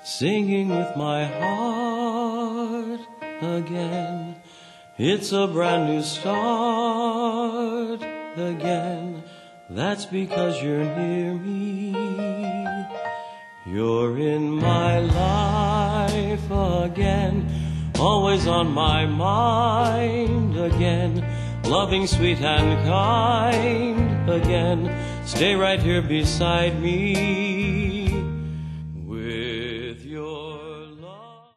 singing with my heart again. It's a brand new start again. That's because you're near me. You're in my life again, always on my mind again, loving, sweet and kind again. Stay right here beside me.